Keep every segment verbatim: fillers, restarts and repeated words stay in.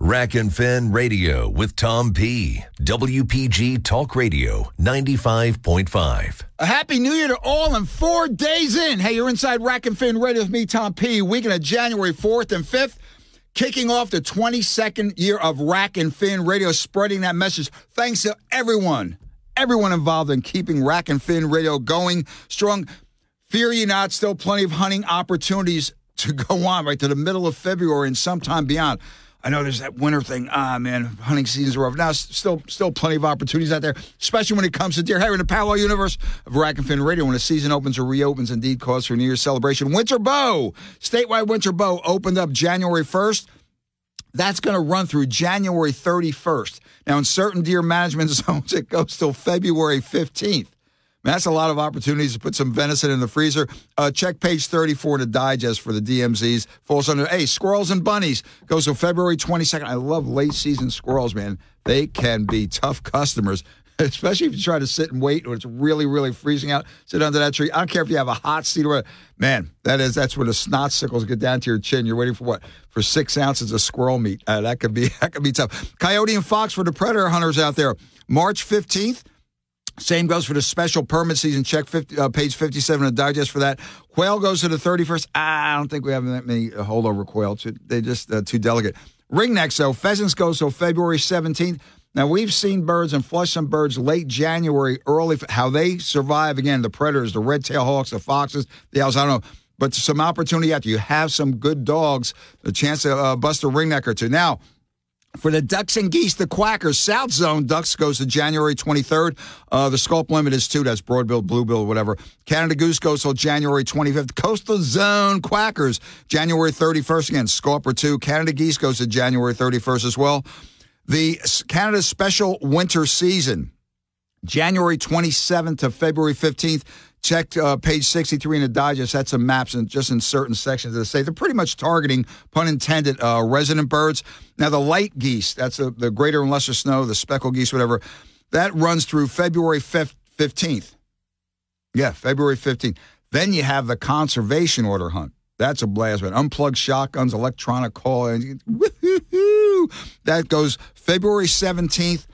Rack and Fin Radio with Tom P. W P G Talk Radio ninety-five point five. A happy new year to all and four days in. Hey, you're inside Rack and Fin Radio with me, Tom P. Weekend of January fourth and fifth. Kicking off the twenty-second year of Rack and Fin Radio, spreading that message. Thanks to everyone, everyone involved in keeping Rack and Fin Radio going strong. Fear you not, still plenty of hunting opportunities to go on right to the middle of February and sometime beyond. I know there's that winter thing. Ah, man, hunting seasons are over. Now, still still plenty of opportunities out there, especially when it comes to deer. Hey, we're in the parallel universe of Rack and Fin Radio. When the season opens or reopens, indeed cause for a New Year's celebration. Winter Bow, statewide Winter Bow opened up January first. That's going to run through January thirty-first. Now, in certain deer management zones, it goes till February fifteenth. That's a lot of opportunities to put some venison in the freezer. Uh, check page thirty-four to digest for the D M Zs. Falls under, hey, squirrels and bunnies. Goes till February twenty-second. I love late-season squirrels, man. They can be tough customers, especially if you try to sit and wait when it's really, really freezing out. Sit under that tree. I don't care if you have a hot seat or whatever. Man, that is, that's when the snot sickles get down to your chin. You're waiting for what? For six ounces of squirrel meat. Uh, that could be that could be tough. Coyote and fox for the predator hunters out there. March fifteenth. Same goes for the special permit season. Check fifty, uh, page fifty-seven of the digest for that. Quail goes to the thirty-first. I don't think we have that many holdover quail. They're just uh, too delicate. Ringnecks, though. Pheasants goes till February seventeenth. Now, we've seen birds and flushed some birds late January, early. How they survive, again, the predators, the red-tailed hawks, the foxes, the owls, I don't know. But some opportunity after you have some good dogs, a chance to uh, bust a ringneck or two. Now, for the ducks and geese, the quackers, South Zone ducks goes to January twenty-third. Uh, the sculp limit is two. That's broadbill, bluebill, whatever. Canada goose goes till January twenty-fifth. Coastal Zone quackers, January thirty-first. Again, sculp or two. Canada geese goes to January thirty-first as well. The Canada Special Winter Season, January twenty-seventh to February fifteenth. Check uh, page sixty-three in the digest. That's some maps and just in certain sections of the state. They're pretty much targeting, pun intended, uh, resident birds. Now, the light geese, that's the, the greater and lesser snow, the speckled geese, whatever, that runs through February fifteenth. Yeah, February fifteenth. Then you have the conservation order hunt. That's a blast, man. Unplugged shotguns, electronic call. Woo-hoo-hoo. That goes February seventeenth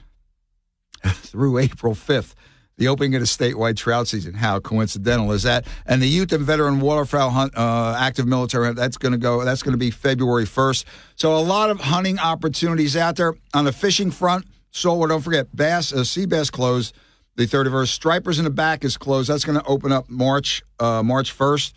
through April fifth. The opening of the statewide trout season. How coincidental is that? And the youth and veteran waterfowl hunt, uh, active military hunt, that's going to go. That's going to be February first. So a lot of hunting opportunities out there. On the fishing front, saltwater, don't forget, bass, uh, sea bass closed the thirty-first. Stripers in the back is closed. That's going to open up March uh, March first.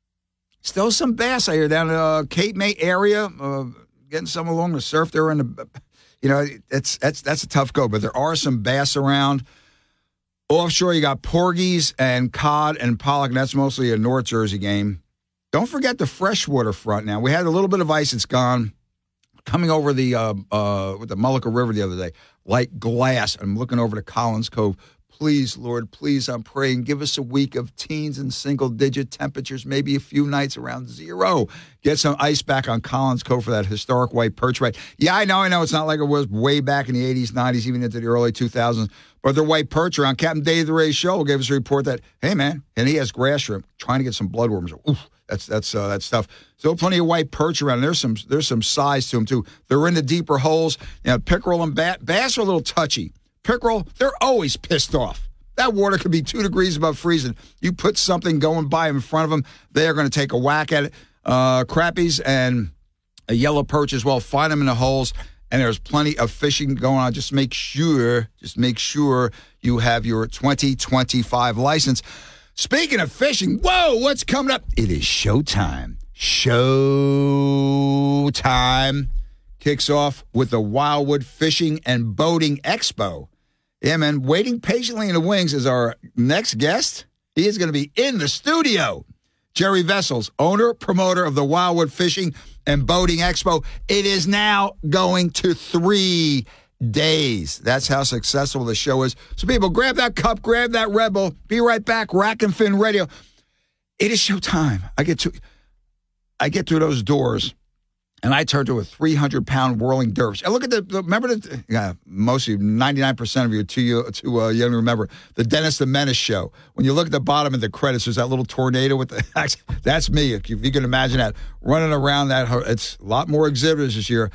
Still some bass out here down in the uh, Cape May area. Uh, getting some along the surf there in the, you know, it's that's that's a tough go. But there are some bass around. Offshore, you got porgies and cod and pollock, and that's mostly a North Jersey game. Don't forget the freshwater front now. We had a little bit of ice. It's gone. Coming over the uh, uh, with the Mullica River the other day, like glass. I'm looking over to Collins Cove. Please, Lord, please, I'm praying, give us a week of teens and single-digit temperatures, maybe a few nights around zero. Get some ice back on Collins Cove for that historic white perch right. Yeah, I know, I know. It's not like it was way back in the eighties, nineties, even into the early two thousands. But the white perch around. Captain Dave the Ray Show gave us a report that, hey, man, and he has grass shrimp, trying to get some bloodworms. Oof, that's that's uh, that stuff. So plenty of white perch around. There's some there's some size to them, too. They're in the deeper holes. You know, pickerel and bat, bass are a little touchy. Pickerel, they're always pissed off. That water could be two degrees above freezing. You put something going by in front of them, they are going to take a whack at it. Uh, crappies and a yellow perch as well. Find them in the holes, and there's plenty of fishing going on. Just make sure, just make sure you have your twenty twenty-five license. Speaking of fishing, whoa, what's coming up? It is showtime. Showtime kicks off with the Wildwood Fishing and Boating Expo. Yeah, man, waiting patiently in the wings is our next guest. He is going to be in the studio. Jerry Vessels, owner, promoter of the Wildwood Fishing and Boating Expo. It is now going to three days. That's how successful the show is. So people, grab that cup, grab that Red Bull. Be right back. Rack and Fin Radio. It is showtime. I get to, I get through those doors, and I turn to a three hundred pound whirling dervish. And look at the, the remember the, yeah, most of you, ninety-nine percent of you, too, too uh, young to remember, the Dennis the Menace show. When you look at the bottom of the credits, there's that little tornado with the, that's me, if you can imagine that, running around that. It's a lot more exhibitors this year.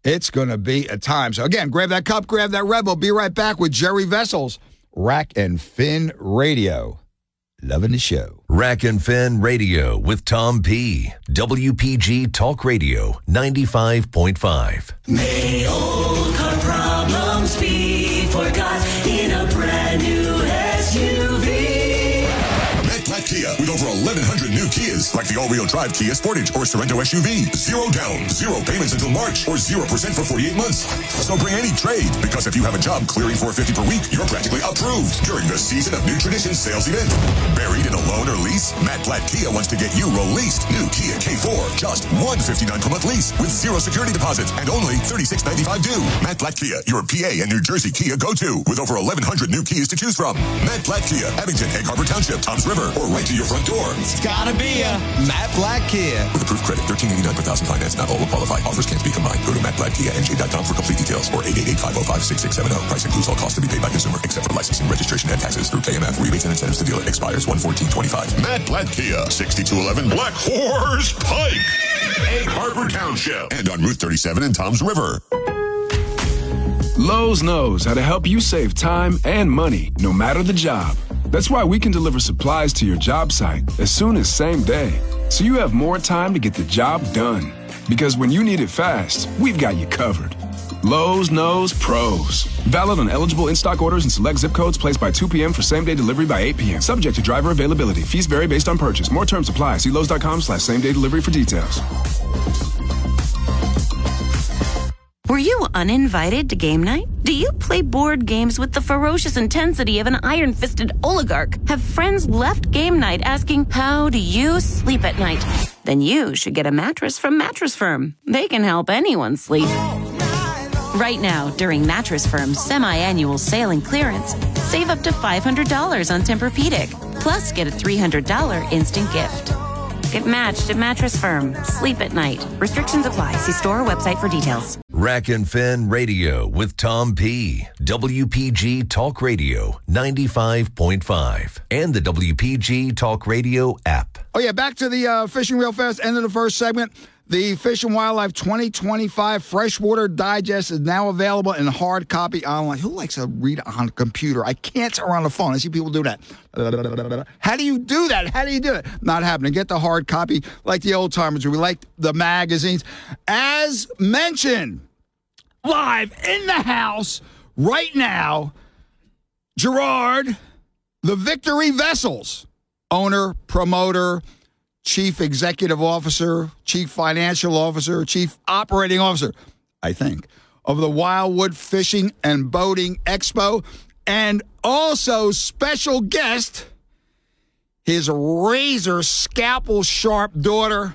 It's going to be a time. So, again, grab that cup, grab that Red Bull. Be right back with Jerry Vessels, Rack and Fin Radio. Loving the show. Rack and Fin Radio with Tom P. W P G Talk Radio ninety-five point five. May old car problems be forgot in a brand new S U V. Matt Blatt Kia with over eleven hundred new Kias, like the all-wheel drive Kia Sportage or Sorento S U V. Zero down, zero payments until March, or zero percent for forty-eight months. So bring any trade, because if you have a job clearing four hundred fifty dollars per week, you're practically approved during the Season of New Traditions sales event. Buried in a loan or lease? Matt Blatt Kia wants to get you released. New Kia K four, just one hundred fifty-nine dollars per month lease with zero security deposit and only thirty-six ninety-five due. Matt Blatt Kia, your P A and New Jersey Kia go-to, with over eleven hundred new Kias to choose from. Matt Blatt Kia, Abington, Egg Harbor Township, Toms River, or right to your front door. It's gotta be a Matt Blatt Kia. With approved credit, thirteen eighty-nine per thousand finance. Not all will qualify. Offers can't be combined. Go to matt blatt kia n j dot com for complete details, or eight eight eight, five oh five, six six seven oh. Price includes all costs to be paid by consumer, except for licensing, registration, and taxes through K M F. Rebates and incentives to dealer expires one fourteen twenty-five. Matt Blatt Kia, sixty-two eleven Black Horse Pike, Egg Harbor Township, and on Route thirty-seven in Toms River. Lowe's knows how to help you save time and money, no matter the job. That's why we can deliver supplies to your job site as soon as same day, so you have more time to get the job done. Because when you need it fast, we've got you covered. Lowe's knows pros. Valid on eligible in-stock orders and select zip codes, placed by two p.m. for same-day delivery by eight p.m. Subject to driver availability. Fees vary based on purchase. More terms apply. See Lowe's.com slash same-day delivery for details. Were you uninvited to game night? Do you play board games with the ferocious intensity of an iron-fisted oligarch? Have friends left game night asking, how do you sleep at night? Then you should get a mattress from Mattress Firm. They can help anyone sleep. Right now, during Mattress Firm's semi-annual sale and clearance, save up to five hundred dollars on Tempur-Pedic, plus get a three hundred dollars instant gift. Get matched at Mattress Firm. Sleep at night. Restrictions apply. See store or website for details. Rack and Fin Radio with Tom P. W P G Talk Radio ninety-five point five. And the W P G Talk Radio app. Oh, yeah, back to the uh, fishing real fast. End of the first segment. The Fish and Wildlife twenty twenty-five Freshwater Digest is now available in hard copy online. Who likes to read on a computer? I can't turn on the phone. I see people do that. How do you do that? How do you do it? Not happening. Get the hard copy like the old timers. We like the magazines. As mentioned, live in the house right now, Gerard, the Victory Vessels, owner, promoter, Chief Executive Officer, Chief Financial Officer, Chief Operating Officer, I think, of the Wildwood Fishing and Boating Expo, and also special guest, his razor scalpel sharp daughter,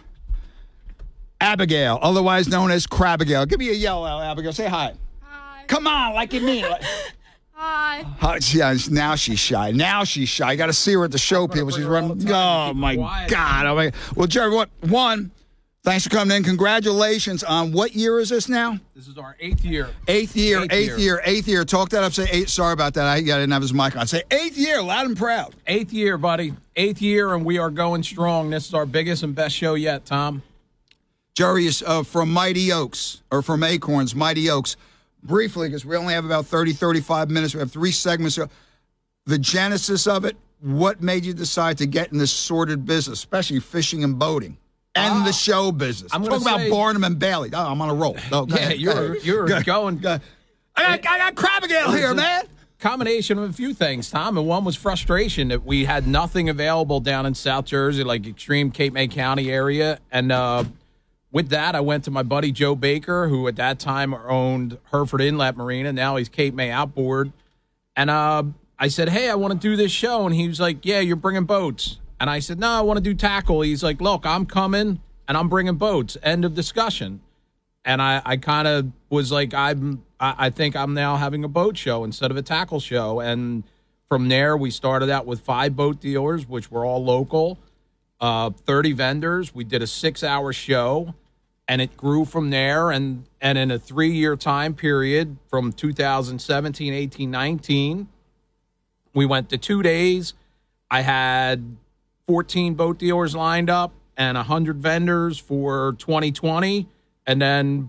Abigail, otherwise known as Crabigail. Give me a yell out, Abigail. Say hi. Hi. Come on, like you mean it. Hi. Uh, yeah, now she's shy. Now she's shy. I got to see her at the show, people. She's running. Oh, my God. Oh, my. Well, Jerry, what? One, thanks for coming in. Congratulations on what year is this now? This is our eighth year. Eighth year, eighth, Eighth year. year. eighth year. Talk that up. Say eight. Sorry about that. I, I didn't have his mic on. Say eighth year, loud and proud. Eighth year, buddy. Eighth year, and we are going strong. This is our biggest and best show yet, Tom. Jerry is uh, from Mighty Oaks, or from Acorns, Mighty Oaks. Briefly, because we only have about thirty, thirty-five minutes. We have three segments. The genesis of it, what made you decide to get in this sordid business, especially fishing and boating, and Ah, the show business? I'm Talk gonna about say- Barnum and Bailey. Oh, I'm on a roll. Oh, go Yeah, ahead, go you're ahead. you're Go ahead. going. Go ahead. I got, I got Crabigail here, man. Combination of a few things, Tom, and one was frustration that we had nothing available down in South Jersey, like extreme Cape May County area, and uh, with that, I went to my buddy Joe Baker, who at that time owned Hereford Inlet Marina. Now he's Cape May Outboard. And uh, I said, hey, I want to do this show. And he was like, yeah, you're bringing boats. And I said, no, I want to do tackle. He's like, look, I'm coming, and I'm bringing boats. End of discussion. And I, I kind of was like, I'm, I, I think I'm now having a boat show instead of a tackle show. And from there, we started out with five boat dealers, which were all local, uh, thirty vendors. We did a six-hour show. And it grew from there, and, and in a three-year time period from two thousand seventeen, eighteen, nineteen, we went to two days. I had fourteen boat dealers lined up and one hundred vendors for twenty twenty. And then,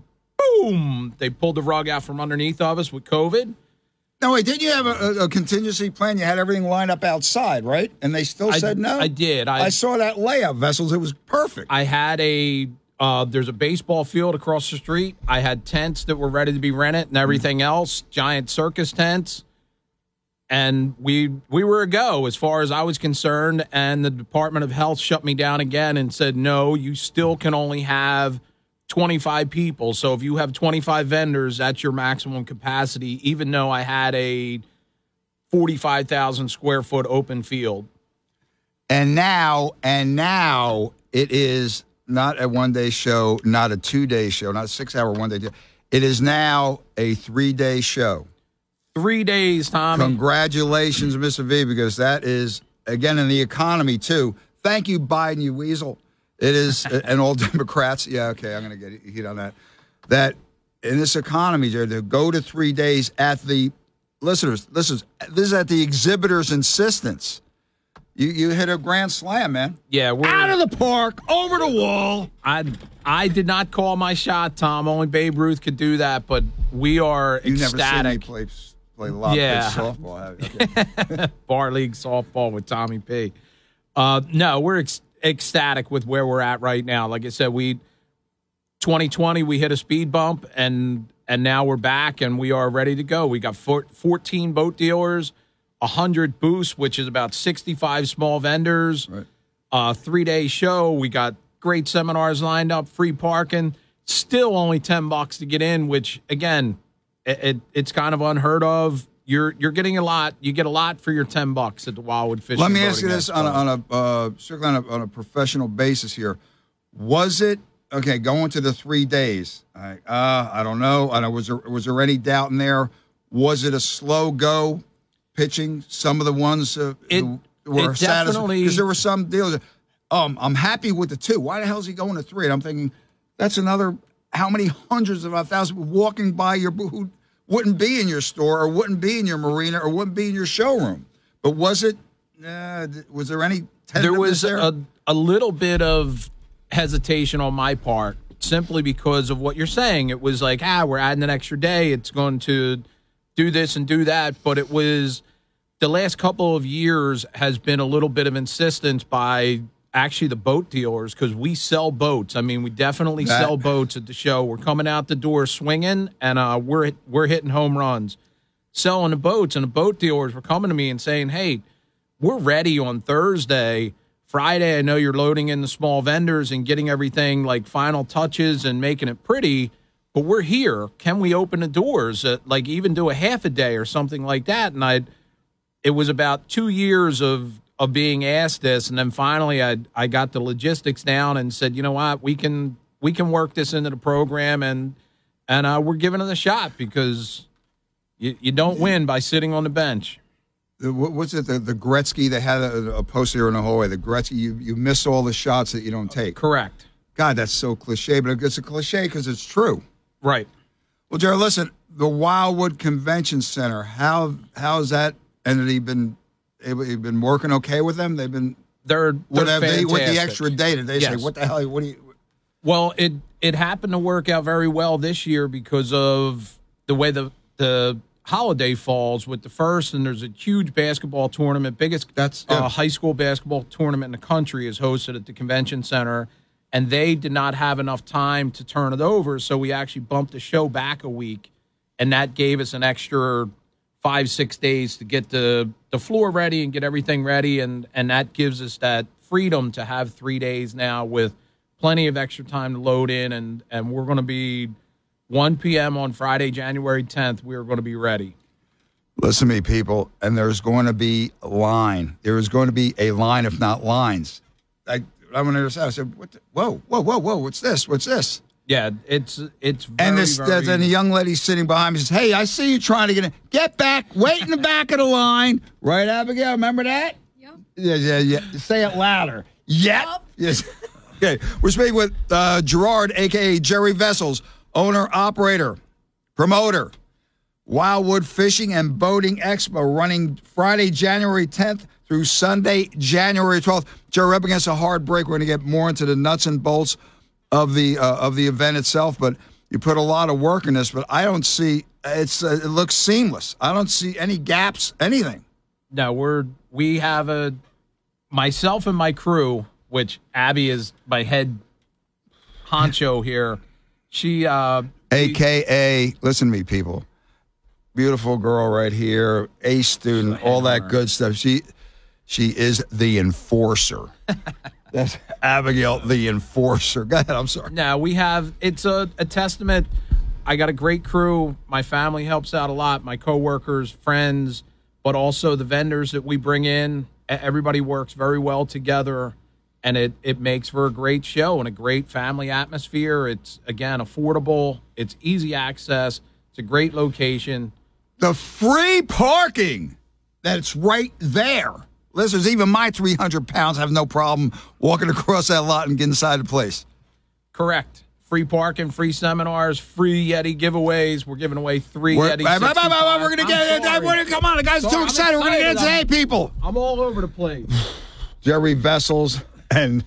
boom, they pulled the rug out from underneath of us with COVID. No, wait, didn't you have a, a contingency plan? You had everything lined up outside, right? And they still I, said no? I did. I, I saw that layout, Vessels. It was perfect. I had a, uh, there's a baseball field across the street. I had tents that were ready to be rented and everything else, giant circus tents. And we we were a go as far as I was concerned. And the Department of Health shut me down again and said, no, you still can only have twenty-five people. So if you have twenty-five vendors, that's your maximum capacity, even though I had a forty-five thousand square foot open field. And now, and now it is not a one-day show, not a two-day show, not a six-hour one-day show. It is now a three-day show. Three days, Tommy. Congratulations, Mister V, because that is, again, in the economy, too. Thank you, Biden, you weasel. It is, and all Democrats. Yeah, okay, I'm going to get heat on that. That in this economy, Jared, to go to three days at the, listeners, listen, this is at the exhibitor's insistence. You you hit a grand slam, man. Yeah, we're out of the park, over the wall. I I did not call my shot, Tom. Only Babe Ruth could do that, but we are You've ecstatic. never seen me play, play a lot yeah. of softball. Okay. Bar league softball with Tommy P. Uh, no, we're ec- ecstatic with where we're at right now. Like I said, we twenty twenty we hit a speed bump, and and now we're back, and we are ready to go. We got four, fourteen boat dealers, one hundred booths, which is about sixty-five small vendors, right. uh, three-day show. We got great seminars lined up, free parking. Still only ten bucks to get in, which, again, it, it, it's kind of unheard of. You're you're getting a lot. You get a lot for your ten bucks at the Wildwood Fishing. Let me Boating ask you this on a, on a uh, strictly on a, on a professional basis here. Was it okay going to the three days? I, uh, I don't know. I know was there was there any doubt in there? Was it a slow go pitching? Some of the ones uh, it, who were it satisfied because there were some deals. That, um, I'm happy with the two. Why the hell is he going to three? And I'm thinking that's another how many hundreds of thousands walking by your booth who wouldn't be in your store or wouldn't be in your marina or wouldn't be in your showroom. But was it? Uh, was there any? There was there? a a little bit of hesitation on my part, simply because of what you're saying. It was like, ah, we're adding an extra day. It's going to do this and do that. But it was the last couple of years has been a little bit of insistence by actually the boat dealers, because we sell boats. I mean, we definitely that. sell boats at the show. We're coming out the door swinging, and uh, we're we're hitting home runs, selling the boats. And the boat dealers were coming to me and saying, hey, we're ready on Thursday. Friday, I know you're loading in the small vendors and getting everything like final touches and making it pretty, but we're here. Can we open the doors, uh, like even do a half a day or something like that? And I, it was about two years of of being asked this, and then finally I I got the logistics down and said, you know what, we can we can work this into the program, and and uh, we're giving it a shot, because you you don't win by sitting on the bench. What's it? The, the Gretzky, they had a, a poster here in the hallway. The Gretzky, you, you miss all the shots that you don't take. Correct. God, that's so cliche, but it's a cliche because it's true. Right. Well, Jared, listen, the Wildwood Convention Center, how how's that? And have you been able, you've been working okay with them? They've been they're, what they're have they with the fantastic. extra day? Did they Yes. say what the hell? What do you? Well, it it happened to work out very well this year because of the way the the holiday falls with the first, and there's a huge basketball tournament, biggest That's uh, yeah. high school basketball tournament in the country is hosted at the convention center, and they did not have enough time to turn it over, so we actually bumped the show back a week, and that gave us an extra five, six days to get the, the floor ready and get everything ready, and, and that gives us that freedom to have three days now with plenty of extra time to load in, and, and we're going to be one p.m. on Friday, January tenth, we are going to be ready. Listen to me, people, and there's going to be a line. There is going to be a line, if not lines. I, I went to I said, what the, whoa, whoa, whoa, whoa, what's this? What's this? Yeah, it's it's very, And this, very, then the young lady sitting behind me says, hey, I see you trying to get in. Get back. Wait in the back of the line. Right, Abigail? Remember that? Yep. Yeah, yeah, yeah. Say it louder. Yep. Yep. Yes. Okay. We're speaking with uh, Gerard, a k a. Jerry Vessels, owner, operator, promoter, Wildwood Fishing and Boating Expo, running Friday, January tenth through Sunday, January twelfth. Jerry, we're up against a hard break. We're going to get more into the nuts and bolts of the uh, of the event itself, but You put a lot of work in this, but I don't see it's. Uh, it looks seamless. I don't see any gaps, anything. No, we're we have a myself and my crew, which Abby is my head honcho here. She, uh, A K A, listen to me, people. Beautiful girl right here, A student, all that good stuff. She, she is the enforcer. That's Abigail, the enforcer. Go ahead. I'm sorry. No, we have. It's a, a testament. I got a great crew. My family helps out a lot. My coworkers, friends, but also the vendors that we bring in. Everybody works very well together, and it, it makes for a great show and a great family atmosphere. It's, again, affordable. It's easy access. It's a great location. The free parking that's right there. Listeners, even my three hundred pounds have no problem walking across that lot and getting inside the place. Correct. Free parking, free seminars, free Yeti giveaways. We're giving away three We're, Yeti. Bye, bye, bye, bye, we're going to get it. Come on, the guy's Sorry, too I'm excited. We're going to get it excited. today, people. I'm all over the place. Jerry Vessels and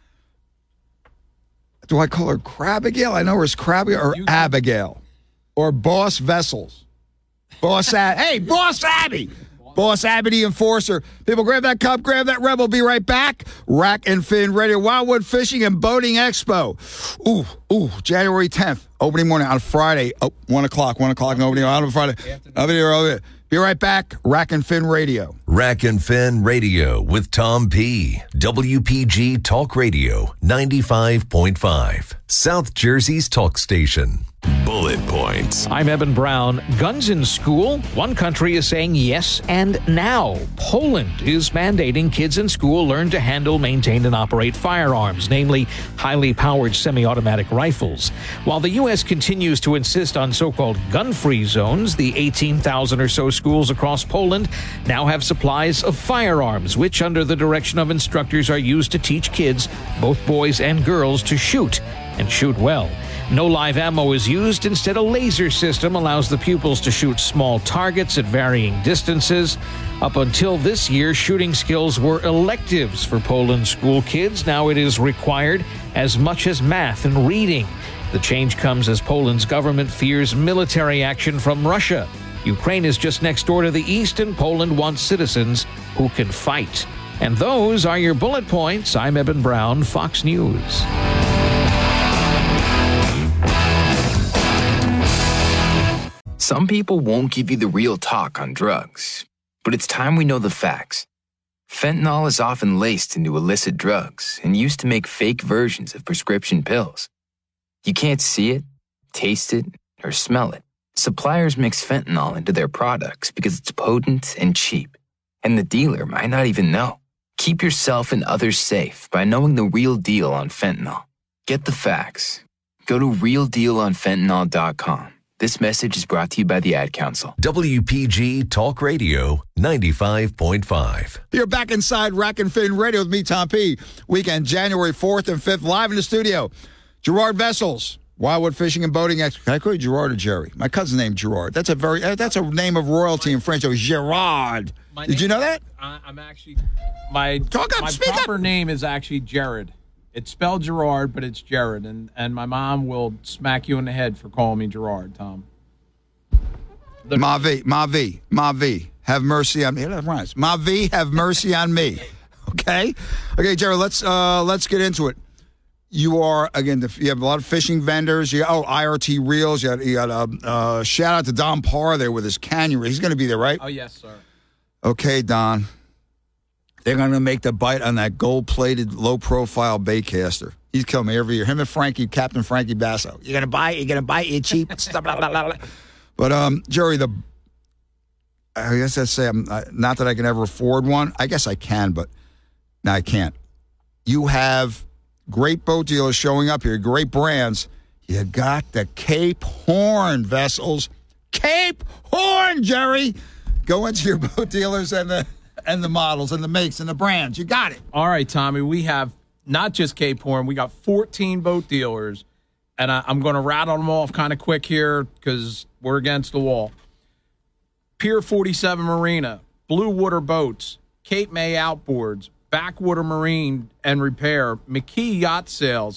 do I call her Crabigail? I know her as Crabigail or Abigail or Boss Vessels. Boss Ab- Hey, Boss Abby. Boss Abby, the enforcer. People, grab that cup, grab that rebel. Be right back. Rack and Fin Radio, Wildwood Fishing and Boating Expo. Ooh, ooh, January tenth, opening morning on Friday. Oh, one o'clock, one o'clock, and opening on Friday. Over here, over here. Be right back. Rack and Fin Radio. Rack and Fin Radio with Tom P. W P G Talk Radio ninety-five point five. South Jersey's talk station. Bullet points. I'm Eben Brown. Guns in school? One country is saying yes and now. Poland is mandating kids in school learn to handle, maintain, and operate firearms, namely highly powered semi-automatic rifles. While the U S continues to insist on so-called gun-free zones, the eighteen thousand or so schools across Poland now have supplies of firearms, which under the direction of instructors are used to teach kids, both boys and girls, to shoot and shoot well. No live ammo is used. Instead, a laser system allows the pupils to shoot small targets at varying distances. Up until this year, shooting skills were electives for Poland school kids. Now it is required as much as math and reading. The change comes as Poland's government fears military action from Russia. Ukraine is just next door to the east, and Poland wants citizens who can fight. And those are your bullet points. I'm Eben Brown, Fox News. Some people won't give you the real talk on drugs, but it's time we know the facts. Fentanyl is often laced into illicit drugs and used to make fake versions of prescription pills. You can't see it, taste it, or smell it. Suppliers mix fentanyl into their products because it's potent and cheap, and the dealer might not even know. Keep yourself and others safe by knowing the real deal on fentanyl. Get the facts. Go to real deal on fentanyl dot com. This message is brought to you by the Ad Council. W P G Talk Radio ninety-five point five. You're back inside Rack and Fin Radio with me, Tom P. Weekend, January fourth and fifth, live in the studio. Gerard Vessels, Wildwood Fishing and Boating Expo. Can I call you Gerard or Jerry? My cousin's name Gerard. That's a very that's a name of royalty in French. It was Gerard. My Did name, you know that? I, I'm actually my Talk up, my speak proper up. name is actually Jared. It's spelled Gerard, but it's Jared, and and my mom will smack you in the head for calling me Gerard, Tom. The- Mavi, Mavi, Mavi, have mercy on me. That rhymes. Mavi, have mercy on me. Okay, okay, Jared. Let's uh, let's get into it. You are again. The, you have a lot of fishing vendors. You oh I R T reels. You got, you got a uh, shout out to Don Parr there with his canyon. He's going to be there, right? Oh yes, sir. Okay, Don. They're going to make the bite on that gold-plated, low-profile baitcaster. He's killing me every year. Him and Frankie, Captain Frankie Basso. You're going to buy it? You're going to buy it? You're cheap? Blah, blah, blah, blah. But, um, Jerry, the I guess I'd say, I'm, uh, not that I can ever afford one. I guess I can, but no, I can't. You have great boat dealers showing up here, great brands. You got the Cape Horn vessels. Cape Horn, Jerry. Go into your boat dealers and the and the models and the makes and the brands. You got it. All right, Tommy. We have not just Cape Horn. We got fourteen boat dealers, and I, I'm going to rattle them off kind of quick here because we're against the wall. Pier forty-seven Marina, Blue Water Boats, Cape May Outboards, Backwater Marine and Repair, McKee Yacht Sales,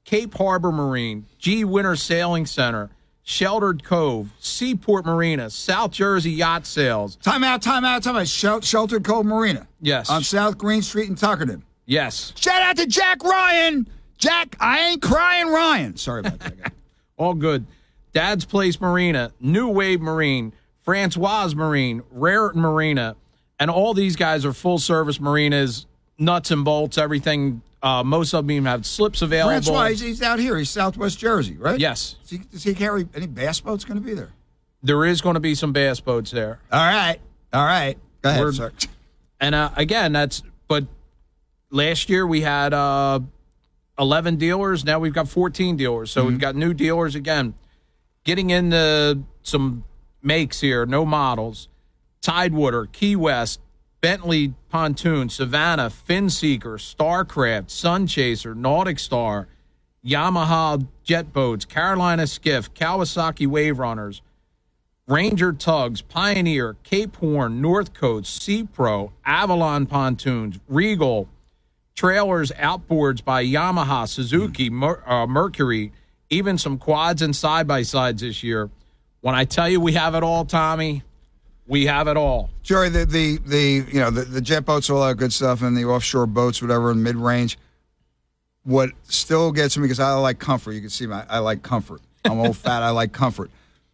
Cape Harbor Marine, G. Winter Sailing Center, Sheltered Cove, Seaport Marina, South Jersey Yacht Sales. Time out, time out, time out. Shel- Sheltered Cove Marina. Yes. On South Green Street in Tuckerton. Yes. Shout out to Jack Ryan. Jack, I ain't crying Ryan. Sorry about that. All good. Dad's Place Marina, New Wave Marine, Francois Marine, Raritan Marina, and all these guys are full-service marinas, nuts and bolts, everything. Uh, most of them even have slips available. Francois, he's, he's out here. He's Southwest Jersey, right? Yes. Does he, does he carry any bass boats going to be there? There is going to be some bass boats there. All right. All right. Go ahead, We're- sir. And, uh, again, that's – but last year we had uh, eleven dealers. Now we've got fourteen dealers. So mm-hmm. we've got new dealers again. Getting into some makes here, no models. Tidewater, Key West, Bentley Pontoon, Savannah, Finseeker, Starcraft, Sunchaser, Nautic Star, Yamaha Jet Boats, Carolina Skiff, Kawasaki Wave Runners, Ranger Tugs, Pioneer, Cape Horn, North Coast, Sea Pro, Avalon Pontoons, Regal, Trailers, Outboards by Yamaha, Suzuki, Mer- uh, Mercury, even some quads and side-by-sides this year. When I tell you we have it all, Tommy, we have it all. Joey, the, the, the you know, the, the jet boats, all that good stuff, and the offshore boats, whatever, in mid-range. What still gets me, because I like comfort. You can see my, I like comfort. I'm old fat, I like comfort.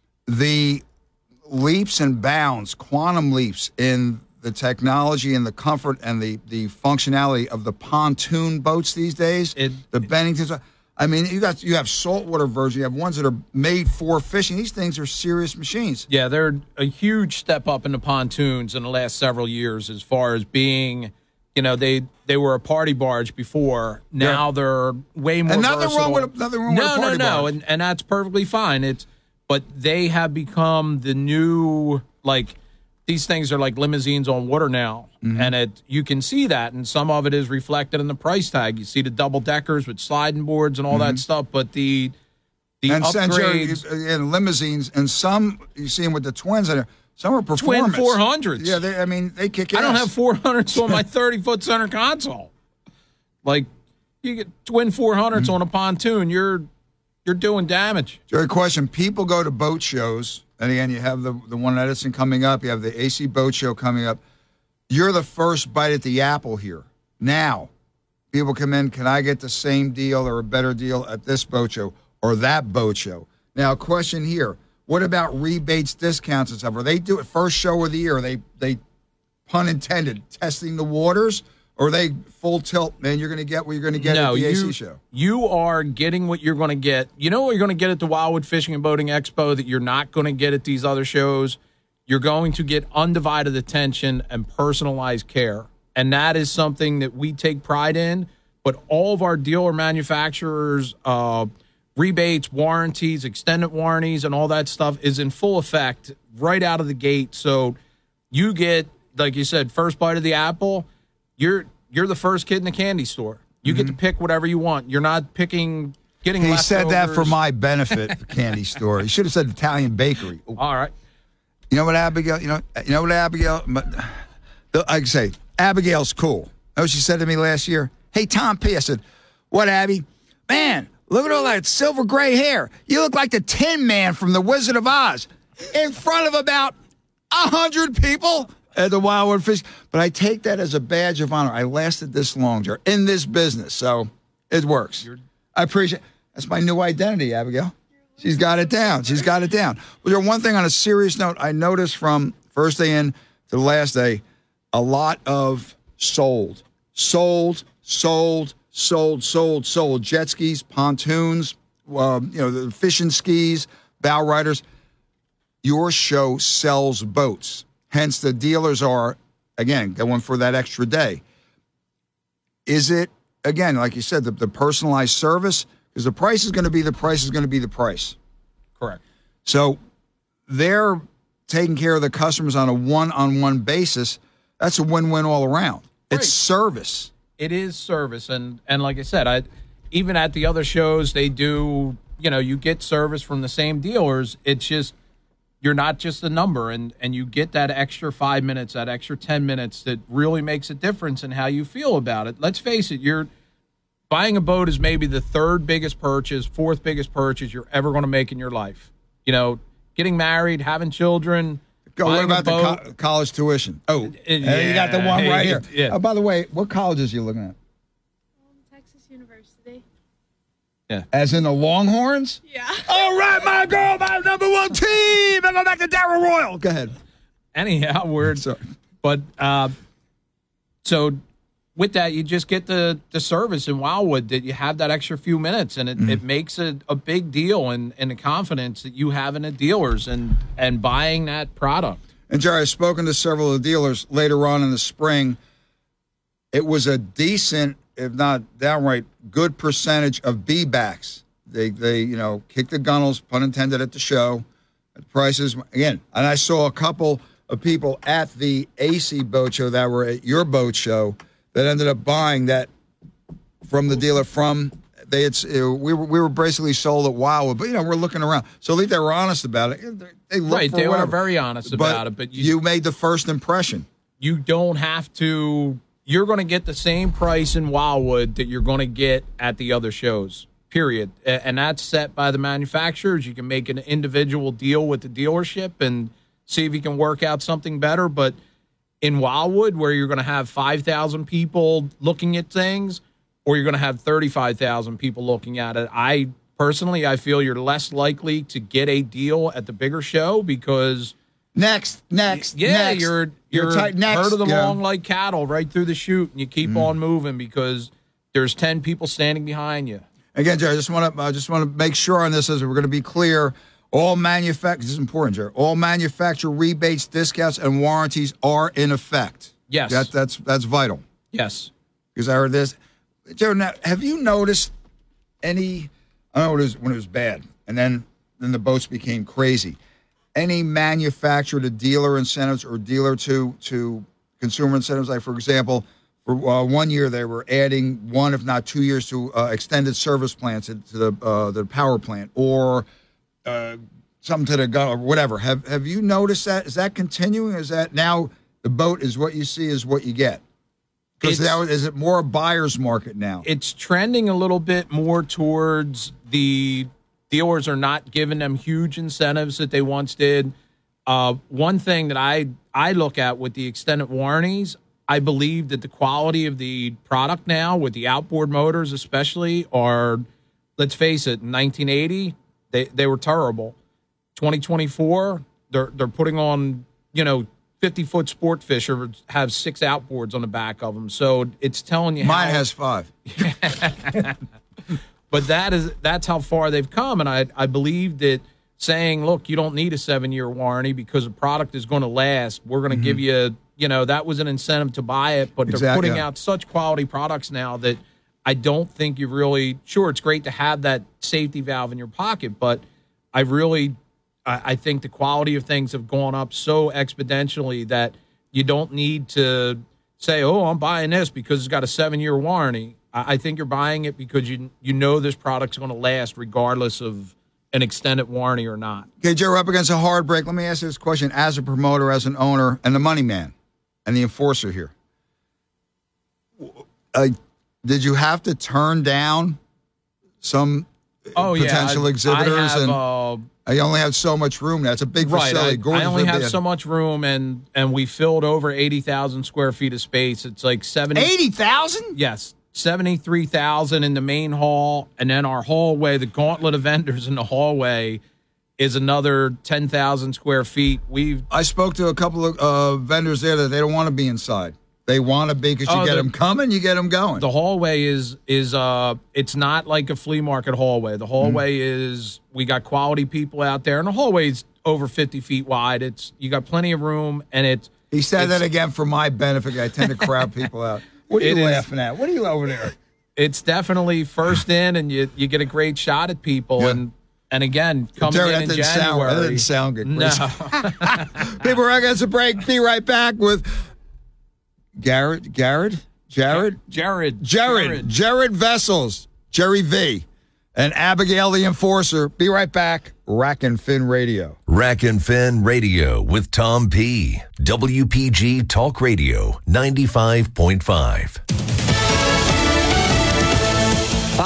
The leaps and bounds, quantum leaps in the technology and the comfort and the, the functionality of the pontoon boats these days, it, the Benningtons. I mean, you got you have saltwater versions. You have ones that are made for fishing. These things are serious machines. Yeah, they're a huge step up in the pontoons in the last several years as far as being, you know, they they were a party barge before. Now yeah. they're way more and nothing versatile. wrong with a, nothing wrong no, with a party no, no, barge. and and that's perfectly fine. It's but they have become the new, like, these things are like limousines on water now, mm-hmm. and it you can see that, and some of it is reflected in the price tag. You see the double deckers with sliding boards and all mm-hmm. that stuff, but the the and upgrades and limousines, and some you see them with the twins in there. Some are performance. Twin four hundreds. Yeah, they, I mean they kick. I ass. don't have four hundreds on my thirty foot center console. Like you get twin four hundreds mm-hmm. on a pontoon, you're you're doing damage. Jerry, question: people go to boat shows. And again, you have the the one in Edison coming up. You have the A C Boat Show coming up. You're the first bite at the apple here. Now, people come in, can I get the same deal or a better deal at this boat show or that boat show? Now, question here. What about rebates, discounts, and stuff? Are they do it first show of the year? Are they, they, pun intended, testing the waters? Or are they full tilt, man, you're going to get what you're going to get no, at the you, A C show? You are getting what you're going to get. You know what you're going to get at the Wildwood Fishing and Boating Expo that you're not going to get at these other shows? You're going to get undivided attention and personalized care. And that is something that we take pride in. But all of our dealer manufacturers, uh, rebates, warranties, extended warranties, and all that stuff is in full effect right out of the gate. So you get, like you said, first bite of the apple. You're you're the first kid in the candy store. You mm-hmm. get to pick whatever you want. You're not picking, getting He leftovers. said that for my benefit, the candy store. He should have said Italian bakery. Ooh. All right. You know what, Abigail? You know, you know what, Abigail? I can say, Abigail's cool. You know what she said to me last year? Hey, Tom P. I said, what, Abby? Man, look at all that silver gray hair. You look like the Tin Man from The Wizard of Oz in front of about a hundred people at the Wildwood Fish. But I take that as a badge of honor. I lasted this long, Jared, in this business, so it works. I appreciate it. That's my new identity, Abigail. She's got it down. She's got it down. Well, there one thing on a serious note I noticed from first day in to the last day, a lot of sold, sold, sold, sold, sold, sold. Jet skis, pontoons, uh, you know, the fishing skis, bow riders. Your show sells boats. Hence, the dealers are, again, going for that extra day. Is it, again, like you said, the, the personalized service? Because the price is going to be the price is going to be the price. Correct. So they're taking care of the customers on a one-on-one basis. That's a win-win all around. Right. It's service. It is service. And, and like I said, I even at the other shows, they do, you know, you get service from the same dealers. It's just, you're not just a number, and, and you get that extra five minutes, that extra ten minutes that really makes a difference in how you feel about it. Let's face it, you're buying a boat is maybe the third biggest purchase, fourth biggest purchase you're ever going to make in your life. You know, getting married, having children. Go, what about the boat, co- college tuition? Oh, uh, yeah, you got the one right here. Yeah. Oh, by the way, what colleges are you looking at? Texas University. Yeah. As in the Longhorns? Yeah. All right, my girl, my number one team. And go back to Darrell Royal. Go ahead. Anyhow, we're Sorry. but uh, so with that, you just get the, the service in Wildwood that you have that extra few minutes, and it, Mm-hmm. it makes a, a big deal in, in the confidence that you have in the dealers and, and buying that product. And, Jerry, I've spoken to several of the dealers later on in the spring. It was a decent, if not downright good percentage of B-backs. They, they, you know, kicked the gunnels, pun intended, at the show. At prices, again, and I saw a couple of people at the A C boat show that were at your boat show that ended up buying that from the dealer from they had uh, we were we were basically sold at Wildwood, but you know we're looking around, so at least they were honest about it. They, they looked Right, for they whatever. were very honest but about it. But you, you made the first impression. you don't have to. You're going to get the same price in Wildwood that you're going to get at the other shows. Period. A- And that's set by the manufacturers. You can make an individual deal with the dealership and see if you can work out something better. But in Wildwood, where you're going to have five thousand people looking at things, or you're going to have thirty-five thousand people looking at it, I personally, I feel you're less likely to get a deal at the bigger show because Next, next, yeah, next. you're you're, tight. Next, herd of the yeah. long like cattle right through the chute, and you keep on moving because there's ten people standing behind you. Again, Jerry, I just want to I just want to make sure on this as we're going to be clear. All manufacturers, this is important, Jerry. All manufacturer rebates, discounts, and warranties are in effect. Yes. That, that's that's vital. Yes. Because I heard this. Jerry, now, have you noticed any? I know it was when it was bad, and then then the boats became crazy. Any manufacturer to dealer incentives or dealer to to consumer incentives? Like, for example, for uh, one year they were adding one, if not two years, to uh, extended service plans to, to the uh, the power plant, or uh, something to the gun, or whatever. Have Have you noticed that? Is that continuing? Is that now the boat is what you see is what you get? Because now is it more a buyer's market now? It's trending a little bit more towards the dealers are not giving them huge incentives that they once did. Uh, one thing that I, I look at with the extended warranties, I believe that the quality of the product now with the outboard motors especially are, let's face it, in nineteen eighty, they, they were terrible. twenty twenty-four, they're they're putting on, you know, fifty-foot sport fishers have six outboards on the back of them. So it's telling you Mine how, has five. But that is that's how far they've come, and I I believe that saying, look, you don't need a seven-year warranty because the product is going to last. We're going to mm-hmm. give you, you know, that was an incentive to buy it, but exactly. they're putting out such quality products now that I don't think you really, sure, it's great to have that safety valve in your pocket, but I really, I, I think the quality of things have gone up so exponentially that you don't need to say, oh, I'm buying this because it's got a seven-year warranty. I think you're buying it because you you know this product's going to last regardless of an extended warranty or not. Okay, Joe, we're up against a hard break. Let me ask you this question as a promoter, as an owner, and the money man and the enforcer here. Uh, did you have to turn down some oh, potential yeah, I, exhibitors? I have, and uh, I only have so much room now. It's a big right, facility. I, I only have big. so much room, and, and we filled over eighty thousand square feet of space. It's like seventy eighty thousand? Yes. seventy-three thousand in the main hall, and then our hallway, the gauntlet of vendors in the hallway, is another ten thousand square feet. We've I spoke to a couple of uh, vendors there that they don't want to be inside. They want to be because you oh, get the, them coming, you get them going. The hallway is is uh, it's not like a flea market hallway. The hallway mm-hmm. is we got quality people out there, and the hallway's over fifty feet wide. It's you got plenty of room, and it's. He said it's, that again for my benefit. I tend to crowd people out. What are you laughing is, at? What are you over there? It's definitely first in, and you you get a great shot at people. Yeah. And and again, coming Jerry, in in January. Sound, that didn't sound good. No. People, we're going to break. Be right back with Garrett, Garrett, Jared, Jared, Jared, Jared Vessels, Jerry V, and Abigail the Enforcer. Be right back. Rack and Fin Radio. Rack and Fin Radio with Tom P. W P G Talk Radio ninety-five point five.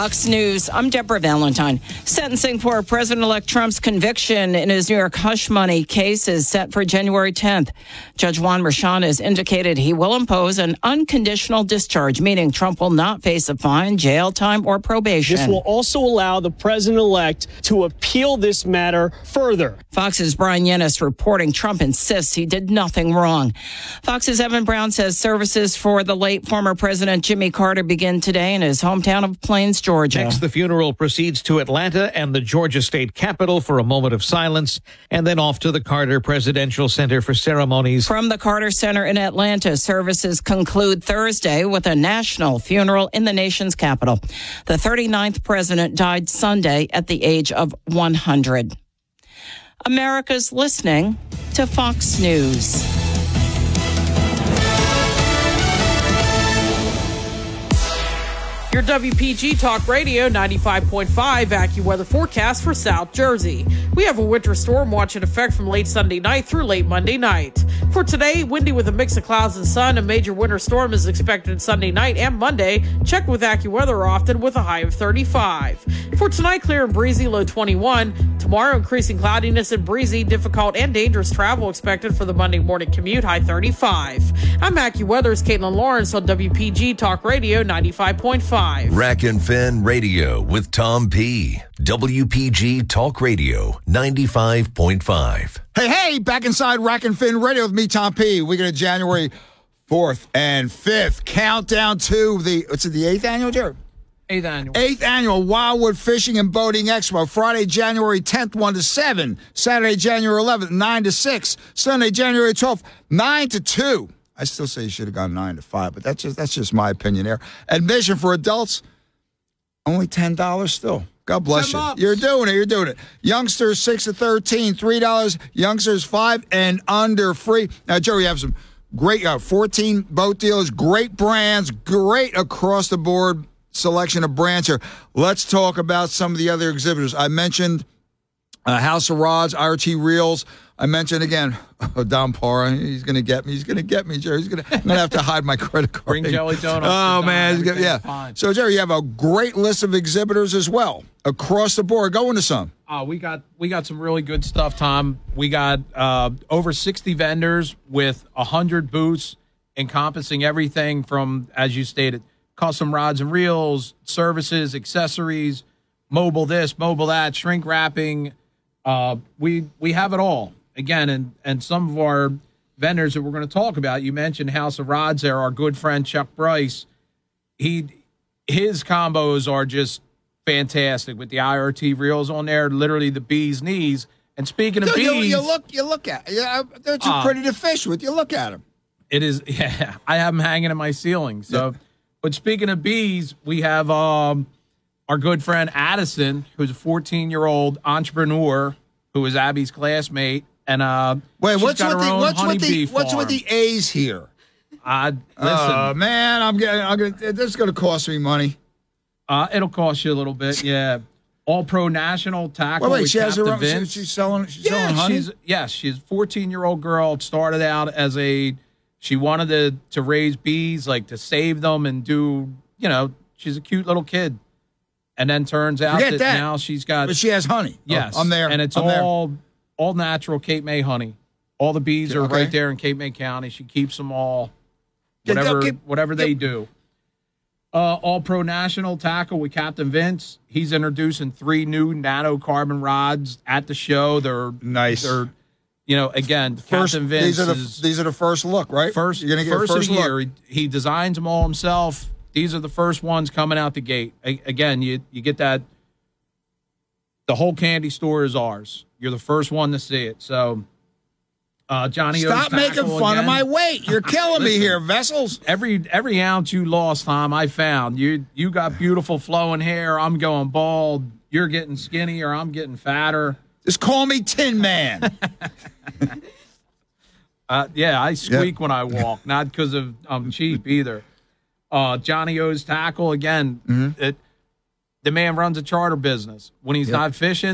Fox News, I'm Deborah Valentine. Sentencing for President-elect Trump's conviction in his New York hush money case is set for January tenth. Judge Juan Merchan has indicated he will impose an unconditional discharge, meaning Trump will not face a fine, jail time, or probation. This will also allow the president-elect to appeal this matter further. Fox's Brian Yennis reporting Trump insists he did nothing wrong. Fox's Evan Brown says services for the late former President Jimmy Carter begin today in his hometown of Plains, Georgia. Next, the funeral proceeds to Atlanta and the Georgia State Capitol for a moment of silence, and then off to the Carter Presidential Center for ceremonies. From the Carter Center in Atlanta, services conclude Thursday with a national funeral in the nation's capital. The thirty-ninth president died Sunday at the age of one hundred. America's listening to Fox News. Your W P G Talk Radio ninety-five point five AccuWeather forecast for South Jersey. We have a winter storm watch in effect from late Sunday night through late Monday night. For today, windy with a mix of clouds and sun. A major winter storm is expected Sunday night and Monday. Check with AccuWeather often with a high of thirty-five. For tonight, clear and breezy, low twenty-one. Tomorrow, increasing cloudiness and breezy, difficult and dangerous travel expected for the Monday morning commute, high thirty-five. I'm AccuWeather's Caitlin Lawrence on W P G Talk Radio ninety-five point five. Rack and Fin Radio with Tom P. W P G Talk Radio ninety-five point five. Hey, hey, back inside Rack and Fin Radio with me, Tom P. We're going to January fourth and fifth. Countdown to the, what's it, the eighth annual, Jared? Eighth annual. Eighth annual Wildwood Fishing and Boating Expo. Friday, January tenth, one to seven. Saturday, January eleventh, nine to six. Sunday, January twelfth, nine to two. I still say you should have gone nine to five, but that's just that's just my opinion there. Admission for adults, only ten dollars still. God bless you. You're doing it. You're doing it. Youngsters, six to thirteen, three dollars. Youngsters, five and under, free. Now, Joe, you have some great uh, fourteen boat dealers, great brands, great across-the-board selection of brands here. Let's talk about some of the other exhibitors. I mentioned uh, House of Rods, I R T Reels. I mentioned again, oh, Don Parra. He's going to get me. He's going to get me, Jerry. He's going to. I'm going to have to hide my credit card. Bring jelly donuts. Oh man, he's gonna, yeah. Fine. So Jerry, you have a great list of exhibitors as well across the board. Go into some. Uh, we got we got some really good stuff, Tom. We got uh, over sixty vendors with one hundred booths encompassing everything from, as you stated, custom rods and reels, services, accessories, mobile this, mobile that, shrink wrapping. Uh, we we have it all. Again, and, and some of our vendors that we're going to talk about, you mentioned House of Rods there, our good friend Chuck Bryce. He his combos are just fantastic with the I R T reels on there, literally the bee's knees. And speaking of Dude, bees, you, you look, you look at, yeah, they're too uh, pretty to fish with. You look at them. It is, yeah. I have them hanging in my ceiling. So, yeah. But speaking of bees, we have um, our good friend Addison, who's a fourteen-year-old entrepreneur who is Abby's classmate. And uh, wait, what's with the what's with the what's with the A's here? Uh, listen, uh, man, I'm getting. I'm gonna. This is going to cost me money. Uh, it'll cost you a little bit, yeah. All Pro National Tackle. Wait, wait, with she has her own. Vince. She, she's selling. She's yeah, selling honey. She's, yes, she's a fourteen-year-old girl. Started out as a. She wanted to to raise bees, like to save them and do. You know, she's a cute little kid, and then turns out that, that now she's got. But she has honey. Yes, oh, I'm there. And it's I'm all. There. All natural Cape May honey. All the bees are okay. right there in Cape May County. She keeps them all, whatever keep, whatever they keep. do. Uh, All Pro National Tackle with Captain Vince. He's introducing three new nano carbon rods at the show. They're nice. They're, you know, again, first, Captain Vince. These are the is these are the first look, right? First, You're gonna get first, first of the look. year. He, he designs them all himself. These are the first ones coming out the gate. A, again, you you get that. The whole candy store is ours. You're the first one to see it. So, uh, Johnny Stop O's making Tackle fun again. of my weight. You're killing Listen, me here, Vessels. Every every ounce you lost, Tom, I found. You you got beautiful flowing hair. I'm going bald. You're getting skinnier. I'm getting fatter. Just call me Tin Man. uh, yeah, I squeak Yep. when I walk, not because of I'm cheap either. Uh, Johnny O's Tackle again. Mm-hmm. It, the man runs a charter business. When he's Yep. not fishing,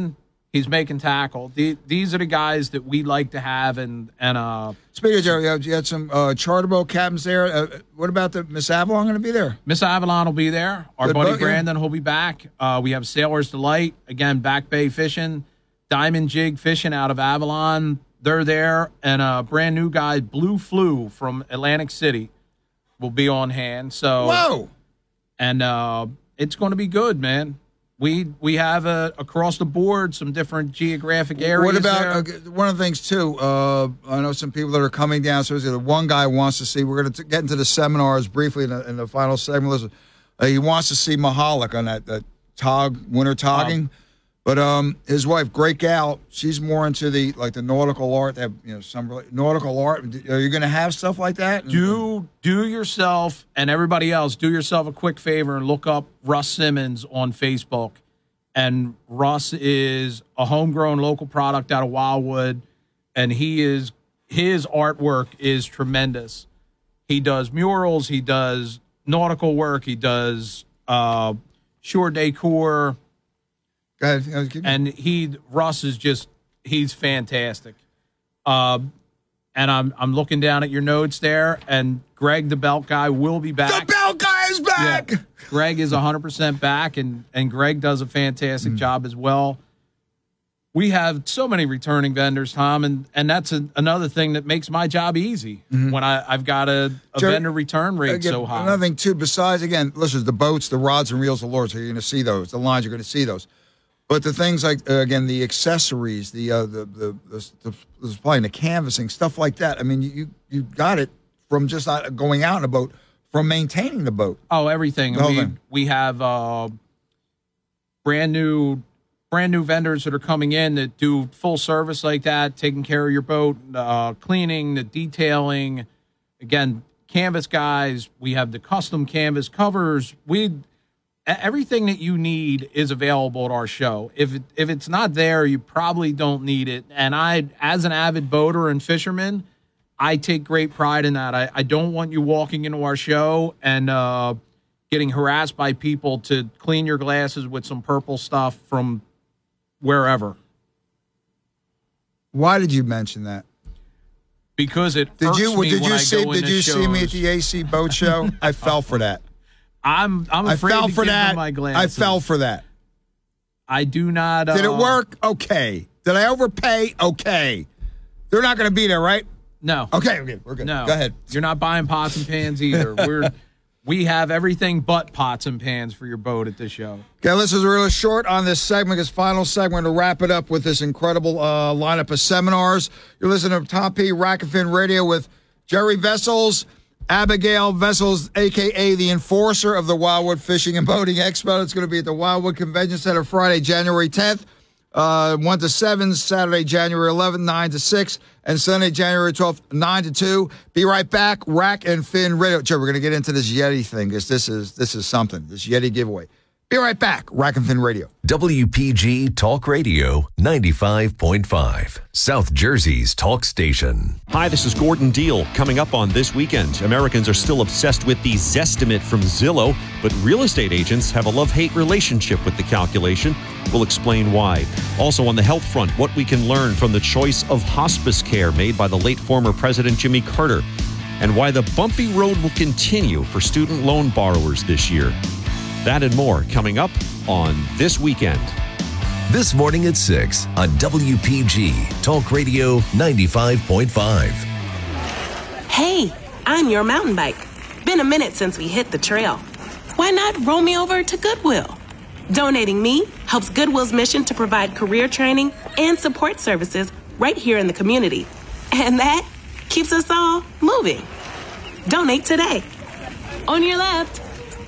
He's making tackle. The, these are the guys that we like to have. And, and uh, Speaking of Jerry, you had some uh, charter boat captains there. Uh, what about the Miss Avalon going to be there? Miss Avalon will be there. Our Good buddy boat, yeah. Brandon will be back. Uh, we have Sailor's Delight. Again, Back Bay Fishing. Diamond Jig Fishing out of Avalon. They're there. And a brand new guy, Blue Flu from Atlantic City, will be on hand. So, Whoa! And uh, it's going to be good, man. We we have a, across the board some different geographic areas. What about there. uh, one of the things too? Uh, I know some people that are coming down. So the one guy wants to see. We're going to get into the seminars briefly in the, in the final segment. Listen, uh, he wants to see Mahalik on that, that tog winter togging. Um, but um, his wife, great gal, she's more into the like the nautical art. They have, you know, some nautical art. Are you going to have stuff like that? Do do yourself and everybody else do yourself a quick favor and look up Russ Simmons on Facebook. And Russ is a homegrown local product out of Wildwood, and he is his artwork is tremendous. He does murals, he does nautical work, he does uh, shore decor. Go ahead. And he Russ is just he's fantastic. Uh, and I'm I'm looking down at your notes there, and Greg the belt guy will be back. The belt guy is back. Yeah. Greg is one hundred percent back, and, and Greg does a fantastic mm. job as well. We have so many returning vendors, Tom, and, and that's a, another thing that makes my job easy mm-hmm. when I, I've got a, a Jerry, vendor return rate again, so high. Another thing, too, besides, again, listen, the boats, the rods and reels, the lures, you're going to see those. The lines, you're going to see those. But the things like, uh, again, the accessories, the, uh, the, the, the, the, the supplying, the canvassing, stuff like that. I mean, you, you got it from just not going out in a boat, from maintaining the boat. Oh, everything. The we, we have uh, brand new brand new vendors that are coming in that do full service like that, taking care of your boat, uh, cleaning, the detailing. Again, canvas guys. We have the custom canvas covers. We everything that you need is available at our show. If it, if it's not there, you probably don't need it. And I, as an avid boater and fisherman, I take great pride in that. I, I don't want you walking into our show and uh, getting harassed by people to clean your glasses with some purple stuff from wherever. Why did you mention that? Because it did irks you me did when you I see go did you shows. see me at the A C boat show? I fell for that. I'm I'm afraid I fell to for give that. them my glasses. I fell for that. I do not. Uh, Did it work? Okay. Did I overpay? Okay. They're not going to be there, right? No. Okay, okay, we're good. No. Go ahead. You're not buying pots and pans either. We're we have everything but pots and pans for your boat at this show. Okay, this is really short on this segment, this final segment to wrap it up with this incredible uh, lineup of seminars. You're listening to Tom P. Rack and Fin Radio with Jerry Vessels, Abigail Vessels, a k a the enforcer of the Wildwood Fishing and Boating Expo. It's going to be at the Wildwood Convention Center Friday, January tenth. Uh, one to seven, Saturday, January eleventh, nine to six, and Sunday, January twelfth, nine to two. Be right back. Rack and Fin Radio. Joe, we're going to get into this Yeti thing because this is this is something. This Yeti giveaway. Be right back. Rack and Fin Radio. W P G Talk Radio ninety-five point five, South Jersey's talk station. Hi, this is Gordon Deal. Coming up on This Weekend, Americans are still obsessed with the Zestimate from Zillow, but real estate agents have a love-hate relationship with the calculation. We'll explain why. Also on the health front, what we can learn from the choice of hospice care made by the late former President Jimmy Carter, and why the bumpy road will continue for student loan borrowers this year. That and more coming up on This Weekend. This morning at six on W P G Talk Radio ninety-five point five. Hey, I'm your mountain bike. Been a minute since we hit the trail. Why not roll me over to Goodwill? Donating me helps Goodwill's mission to provide career training and support services right here in the community. And that keeps us all moving. Donate today. On your left.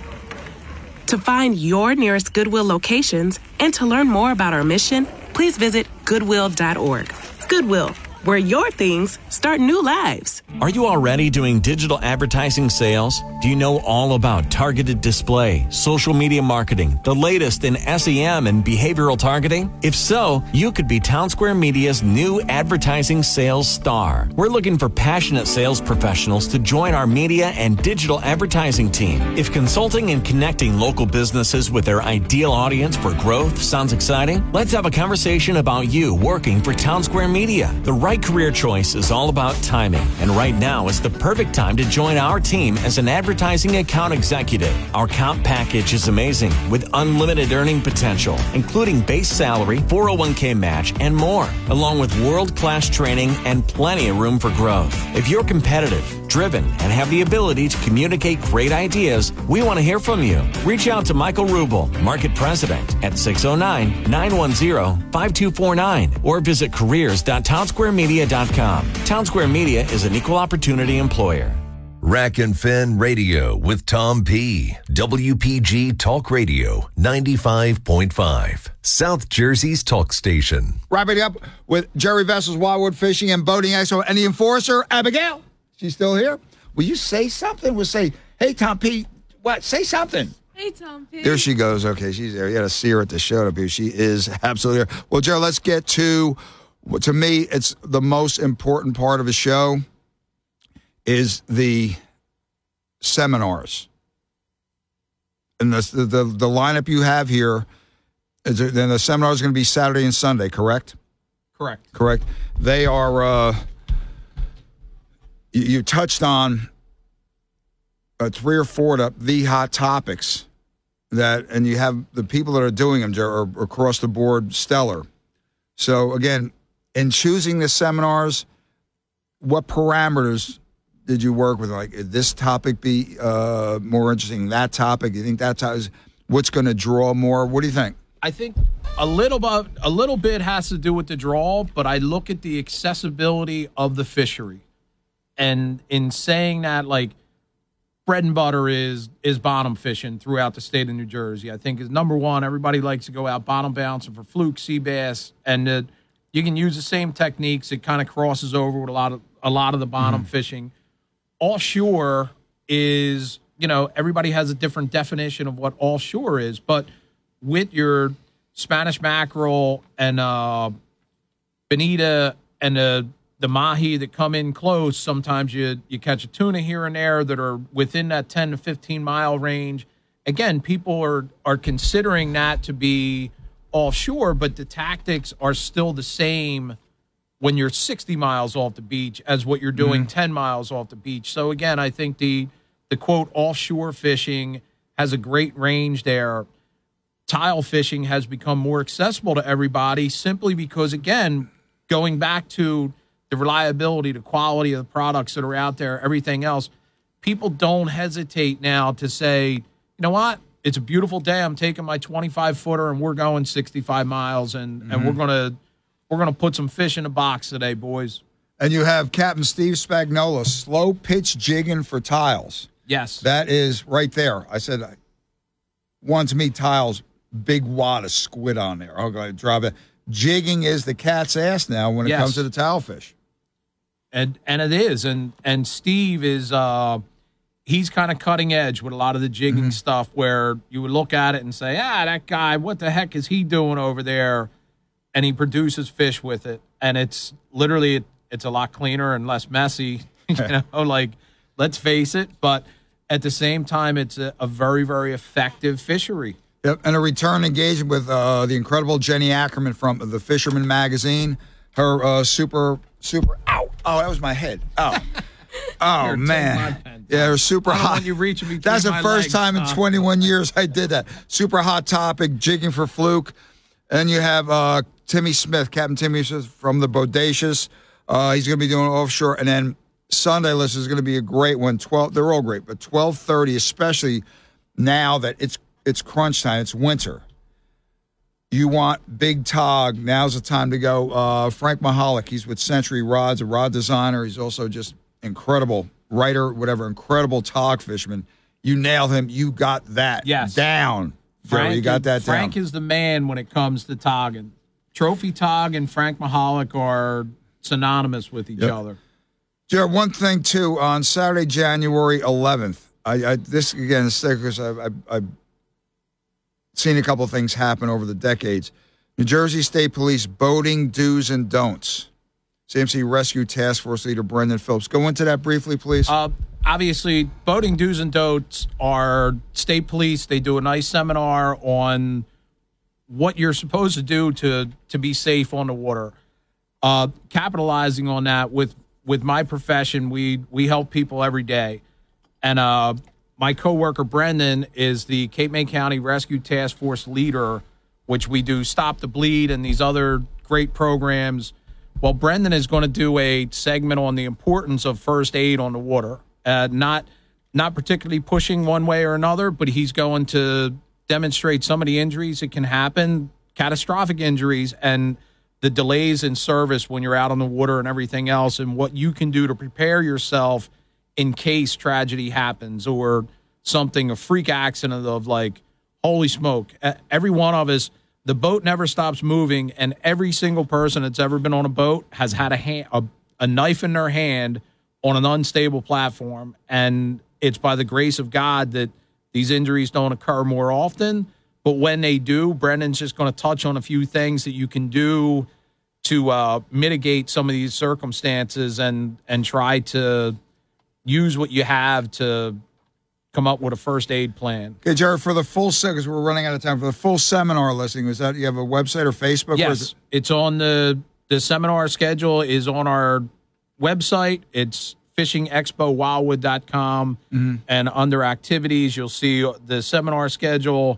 To find your nearest Goodwill locations and to learn more about our mission, please visit goodwill dot org. Goodwill, where your things start new lives. Are you already doing digital advertising sales? Do you know all about targeted display, social media marketing, the latest in S E M and behavioral targeting? If so, you could be Townsquare Media's new advertising sales star. We're looking for passionate sales professionals to join our media and digital advertising team. If consulting and connecting local businesses with their ideal audience for growth sounds exciting, let's have a conversation about you working for Townsquare Media. The right career choice is all about timing, and right now is the perfect time to join our team as an advertising account executive. Our comp package is amazing with unlimited earning potential, including base salary, four oh one k match, and more, along with world-class training and plenty of room for growth. If you're competitive, driven, and have the ability to communicate great ideas, we want to hear from you. Reach out to Michael Rubel, Market President, at six oh nine, nine one zero, five two four nine or visit careers dot townsquare media dot com. Townsquare Media is an equal opportunity employer. Rack and Fin Radio with Tom P. W P G Talk Radio ninety-five point five. South Jersey's talk station. Wrapping up with Jerry Vessel's Wildwood Fishing and Boating Expo and the enforcer, Abigail. She's still here. Will you say something? We'll say, hey, Tom P. What? Say something. Hey, Tom P. There she goes. Okay, she's there. You got to see her at the show to be. She is absolutely there. Well, Jerry, let's get to, to me, it's the most important part of the show is the seminars. And the, the, the lineup you have here, is it, then the seminar is going to be Saturday and Sunday, correct? Correct. Correct. They are, uh, you, you touched on uh, three or four of the hot topics that, and you have the people that are doing them are, are across the board stellar. So again, in choosing the seminars, what parameters did you work with? Like, this topic be uh, more interesting? That topic? You think that's how, what's going to draw more? What do you think? I think a little bit, a little bit has to do with the draw, but I look at the accessibility of the fishery, and in saying that, like, bread and butter is is bottom fishing throughout the state of New Jersey. I think is number one. Everybody likes to go out bottom bouncing for fluke, sea bass, and uh, you can use the same techniques. It kind of crosses over with a lot of a lot of the bottom mm-hmm. fishing. Offshore is, you know, everybody has a different definition of what offshore is, but with your Spanish mackerel and uh, bonita and the the mahi that come in close, sometimes you you catch a tuna here and there that are within that ten to fifteen mile range. Again, people are are considering that to be offshore, but the tactics are still the same when you're sixty miles off the beach as what you're doing mm-hmm. ten miles off the beach. So again, I think the the quote offshore fishing has a great range there. Tile fishing has become more accessible to everybody simply because, again, going back to the reliability, the quality of the products that are out there, everything else, people don't hesitate now to say, you know what, it's a beautiful day. I'm taking my twenty-five footer and we're going sixty-five miles and, mm-hmm. and we're gonna we're gonna put some fish in the box today, boys. And you have Captain Steve Spagnola, slow pitch jigging for tiles. Yes, that is right there. I said, one to me tiles, big wad of squid on there. I'll go drop it. Jigging is the cat's ass now when it yes. comes to the tile fish. And and it is, and and Steve is uh, he's kind of cutting edge with a lot of the jigging mm-hmm. stuff. Where you would look at it and say, ah, that guy, what the heck is he doing over there? And he produces fish with it, and it's literally it's a lot cleaner and less messy. You know, like let's face it. But at the same time, it's a, a very very effective fishery. Yep, and a return engagement with uh, the incredible Jenny Ackerman from the Fisherman Magazine. Her uh, super, super, ow, oh, that was my head. Oh, oh Here, man. Pen, yeah, her super hot. When you reach me That's the my first legs, time in uh, twenty-one years I did that. Super hot topic, jigging for fluke. And you have uh, Timmy Smith, Captain Timmy Smith from the Bodacious. Uh, he's going to be doing offshore. And then Sunday list is going to be a great one. twelve, they're all great, but twelve thirty, especially now that it's it's crunch time, it's winter. You want big tog, now's the time to go. Uh, Frank Mahalik, he's with Century Rods, a rod designer. He's also just incredible writer, whatever, incredible tog fisherman. You nailed him. You got that yes. down. Frank, Joe, you got that Frank down. is the man when it comes to togging. Trophy Tog and Frank Mahalik are synonymous with each Yep. other. Jared, one thing, too, on Saturday, January eleventh, I, I this, again, is because I've, I've, I've seen a couple of things happen over the decades. New Jersey State Police boating do's and don'ts. C M C Rescue Task Force Leader Brendan Phillips. Go into that briefly, please. Uh, obviously, boating do's and don'ts are state police. They do a nice seminar on what you're supposed to do to to be safe on the water. Uh, capitalizing on that with with my profession, we we help people every day, and uh, my coworker Brendan is the Cape May County Rescue Task Force leader, which we do Stop the Bleed and these other great programs. Well, Brendan is going to do a segment on the importance of first aid on the water. Uh, not not particularly pushing one way or another, but he's going to demonstrate some of the injuries that can happen, catastrophic injuries, and the delays in service when you're out on the water and everything else, and what you can do to prepare yourself in case tragedy happens or something, a freak accident of like, holy smoke. Every one of us, the boat never stops moving, and every single person that's ever been on a boat has had a, hand, a, a knife in their hand on an unstable platform, and it's by the grace of God that these injuries don't occur more often. But when they do, Brendan's just going to touch on a few things that you can do to uh, mitigate some of these circumstances and and try to use what you have to come up with a first aid plan. Okay, Jared, for the full set, because we're running out of time, for the full seminar listing, is that you have a website or Facebook? Yes, or is it- it's on the the seminar schedule is on our website. It's fishing expo wildwood dot com, Mhm. and under activities, you'll see the seminar schedule,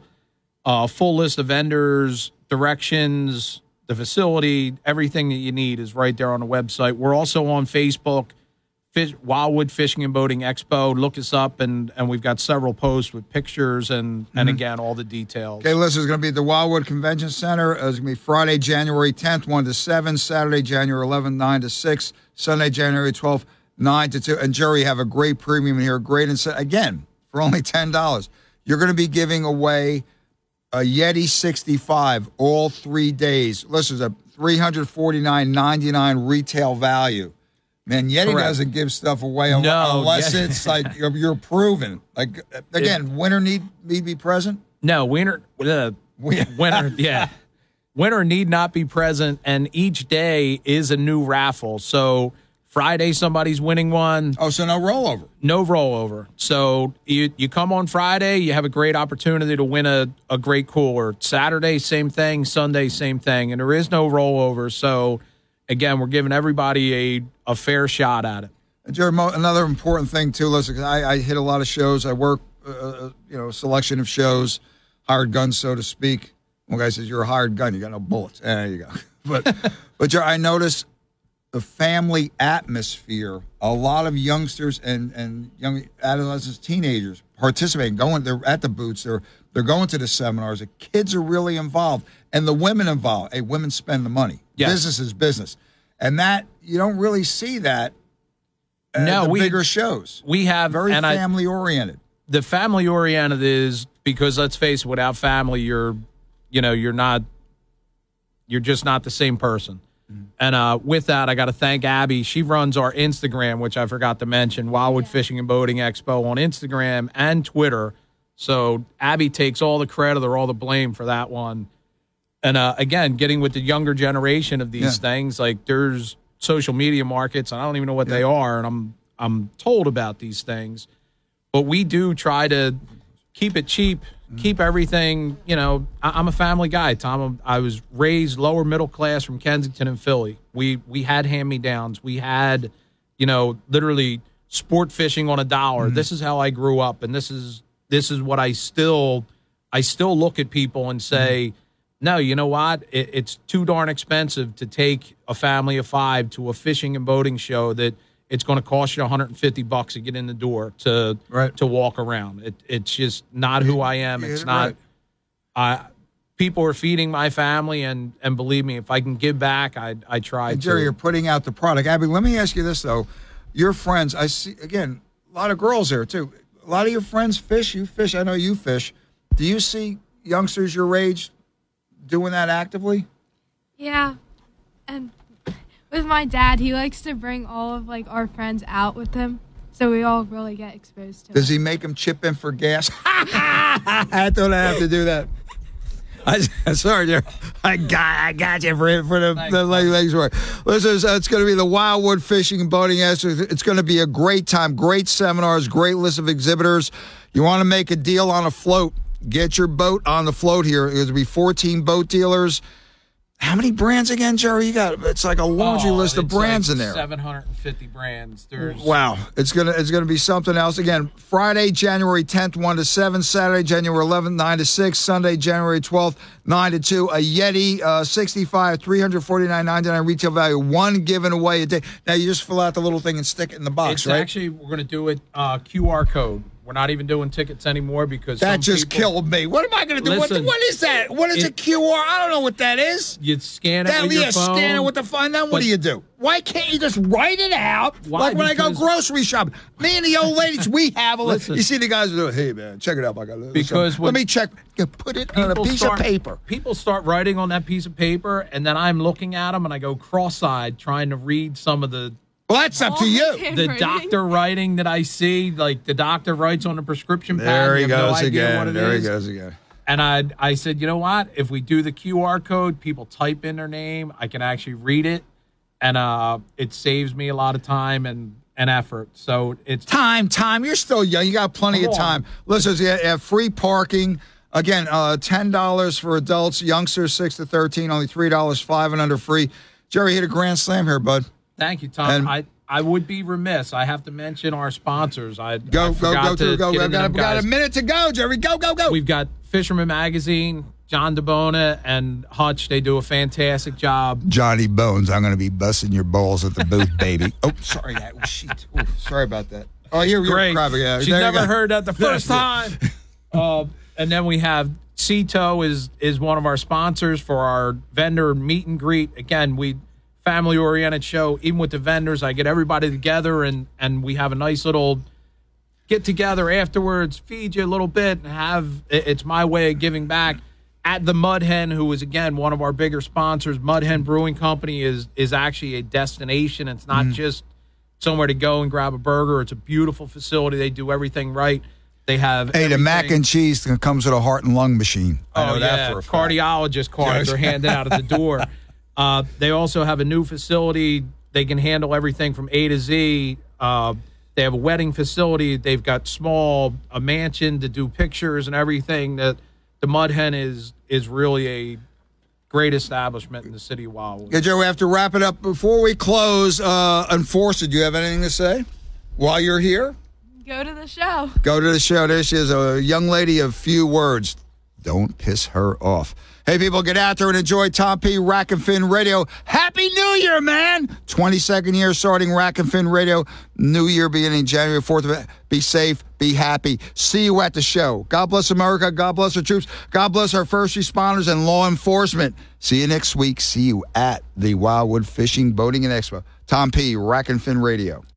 a full list of vendors, directions, the facility, everything that you need is right there on the website. We're also on Facebook, Fish, Wildwood Fishing and Boating Expo. Look us up, and and we've got several posts with pictures and, and Mhm. again, all the details. Okay, listen, it's going to be at the Wildwood Convention Center. It's going to be Friday, January tenth, one to seven, Saturday, January eleventh, nine to six, Sunday, January twelfth, nine to two. And, Jerry, you have a great premium here, great incentive. Again, for only ten dollars. You're going to be giving away a Yeti sixty-five all three days. Listen, it's a three hundred forty-nine ninety-nine retail value. Man, Yeti Correct. doesn't give stuff away un- No, unless yeah. it's like you're, you're proven. Like, again, winter need, need be present? No, winter, uh, winter, yeah. Winter need not be present, and each day is a new raffle. So Friday, somebody's winning one. Oh, so no rollover? No rollover. So you you come on Friday, you have a great opportunity to win a, a great cooler. Saturday, same thing. Sunday, same thing. And there is no rollover. So, again, we're giving everybody a, a fair shot at it. And Jared, mo- another important thing, too, listen, 'cause I, I hit a lot of shows. I work, uh, you know, a selection of shows, hired guns, so to speak. One guy says, you're a hired gun. You got no bullets. And there you go. But, but Jared, I noticed the family atmosphere, a lot of youngsters and, and young adolescents, teenagers participating, going, they're at the booths, they're, they're going to the seminars. The kids are really involved. And the women involved. Hey, women spend the money. Yes. Business is business. And that, you don't really see that at No, the we- bigger shows. We have Very and I- family-oriented. the family oriented is because, let's face it, without family, you're, you know, you're not, you're just not the same person. Mm-hmm. And uh, with that, I got to thank Abby. She runs our Instagram, which I forgot to mention, Wildwood Fishing and Boating Expo on Instagram and Twitter. So Abby takes all the credit or all the blame for that one. And uh, again, getting with the younger generation of these Yeah. things, like there's social media markets, and I don't even know what they are, and I'm I'm told about these things. But we do try to keep it cheap, keep everything, you know, I, I'm a family guy, Tom. I was raised lower middle class from Kensington and Philly. We we had hand-me-downs. We had, you know, literally sport fishing on a dollar. Mm-hmm. This is how I grew up, and this is this is what I still I still look at people and say, mm-hmm. no, you know what? It, it's too darn expensive to take a family of five to a fishing and boating show that it's going to cost you one hundred fifty bucks to get in the door to right. to walk around. It, it's just not who I am. You It's hit it not. right. I people are feeding my family, and and believe me, if I can give back, I I try And to. Jerry, you're putting out the product. Abby, let me ask you this, though. Your friends, I see, again, a lot of girls there, too. A lot of your friends fish. You fish. I know you fish. Do you see youngsters your age doing that actively? Yeah, and With my dad, he likes to bring all of like our friends out with him, so we all really get exposed to it. Does he make them chip in for gas? I thought I have to do that. I, sorry, dear. I got, I got you for for the, the legs work. Listen, it's, it's going to be the Wildwood Fishing and Boating Expo. It's going to be a great time, great seminars, great list of exhibitors. You want to make a deal on a float? Get your boat on the float here. There's going to be fourteen boat dealers. How many brands again, Jerry? You got it's like a laundry oh, list of brands like in there. seven hundred fifty brands. There's wow, it's gonna it's gonna be something else. Again, Friday, January tenth, one to seven. Saturday, January eleventh, nine to six. Sunday, January twelfth, nine to two. A Yeti uh, sixty-five, three hundred forty-nine ninety-nine retail value. One given away a day. Now you just fill out the little thing and stick it in the box, it's right? Actually, we're going to do it uh, Q R code. We're not even doing tickets anymore because that some just people, killed me. What am I going to do? Listen, what, what is that? What is it, a Q R? I don't know what that is. You scan it that, with yeah, your phone. Scan it with the phone. Then what do you do? Why can't you just write it out? Why? Like when because, I go grocery shopping. Me and the old ladies, we have a listen, You see the guys do it. Hey, man, check it out. I got it. Because let me check. Put it on a piece start, of paper. People start writing on that piece of paper, and then I'm looking at them, and I go cross-eyed trying to read some of the Well, that's up to you. The doctor writing that I see, like the doctor writes on the prescription pad. There he you have goes no idea again. what it There is. he goes again. And I, I said, you know what? If we do the Q R code, people type in their name. I can actually read it, and uh, it saves me a lot of time and, and effort. So it's time, time. You're still young. You got plenty Come of time. Listen, you have free parking. Again, uh, ten dollars for adults, youngsters six to thirteen, only three dollars, five and under free. Jerry hit a grand slam here, bud. Thank you, Tom. And I, I would be remiss. I have to mention our sponsors. I Go, I go, forgot go, to through, go. get We've into got, them we got guys. a minute to go, Jerry. Go, go, go. We've got Fisherman Magazine, John DeBona, and Hutch. They do a fantastic job. Johnny Bones, I'm going to be busting your balls at the booth, baby. Oh, sorry. That, oh, shit. Oh, sorry about that. Oh, you're, you're Great. crapping. Yeah, She's there you never go. heard that the first time. uh, and then we have Cito is is one of our sponsors for our vendor meet and greet. Again, we family oriented show. Even with the vendors, I get everybody together and and we have a nice little get together afterwards. Feed you a little bit and have it's my way of giving back. At the Mud Hen, who is again one of our bigger sponsors, Mud Hen Brewing Company is is actually a destination. It's not Mm. just somewhere to go and grab a burger. It's a beautiful facility. They do everything right. They have Hey, the everything. mac and cheese comes with a heart and lung machine. I know oh, that yeah. for a fact. Cardiologist cards are handed out at the door. Uh, they also have a new facility. They can handle everything from A to Z. Uh, they have a wedding facility. They've got small a mansion to do pictures and everything. That the Mud Hen is is really a great establishment in the city of Wildwood. Okay, Joe, we have to wrap it up. Before we close, uh, Enforcer, do you have anything to say while you're here? Go to the show. Go to the show. There she is, a young lady of few words. Don't piss her off. Hey, people, get out there and enjoy Tom P. Rack and Fin Radio. Happy New Year, man! twenty-second year starting Rack and Fin Radio. New Year beginning January fourth. Be safe. Be happy. See you at the show. God bless America. God bless our troops. God bless our first responders and law enforcement. See you next week. See you at the Wildwood Fishing, Boating, and Expo. Tom P. Rack and Fin Radio.